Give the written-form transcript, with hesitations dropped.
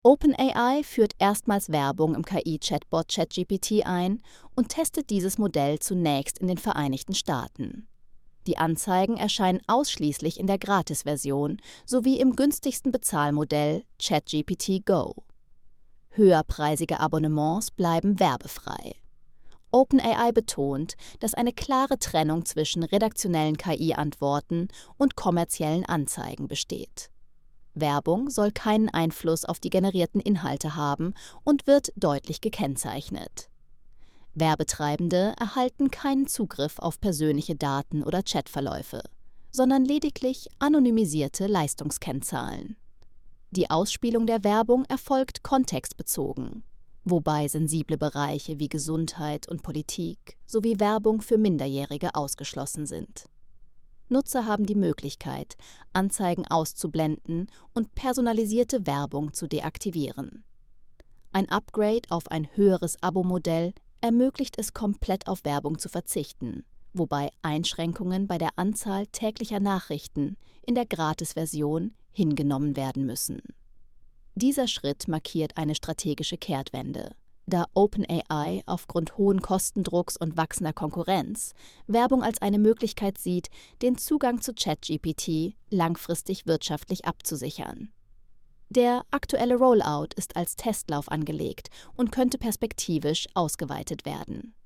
OpenAI führt erstmals Werbung im KI-Chatbot ChatGPT ein und testet dieses Modell zunächst in den Vereinigten Staaten. Die Anzeigen erscheinen ausschließlich in der Gratis-Version sowie im günstigsten Bezahlmodell ChatGPT Go. Höherpreisige Abonnements bleiben werbefrei. OpenAI betont, dass eine klare Trennung zwischen redaktionellen KI-Antworten und kommerziellen Anzeigen besteht. Werbung soll keinen Einfluss auf die generierten Inhalte haben und wird deutlich gekennzeichnet. Werbetreibende erhalten keinen Zugriff auf persönliche Daten oder Chatverläufe, sondern lediglich anonymisierte Leistungskennzahlen. Die Ausspielung der Werbung erfolgt kontextbezogen, wobei sensible Bereiche wie Gesundheit und Politik sowie Werbung für Minderjährige ausgeschlossen sind. Nutzer haben die Möglichkeit, Anzeigen auszublenden und personalisierte Werbung zu deaktivieren. Ein Upgrade auf ein höheres Abo-Modell ermöglicht es, komplett auf Werbung zu verzichten, wobei Einschränkungen bei der Anzahl täglicher Nachrichten in der Gratis-Version hingenommen werden müssen. Dieser Schritt markiert eine strategische Kehrtwende, da OpenAI aufgrund hohen Kostendrucks und wachsender Konkurrenz Werbung als eine Möglichkeit sieht, den Zugang zu ChatGPT langfristig wirtschaftlich abzusichern. Der aktuelle Rollout ist als Testlauf angelegt und könnte perspektivisch ausgeweitet werden.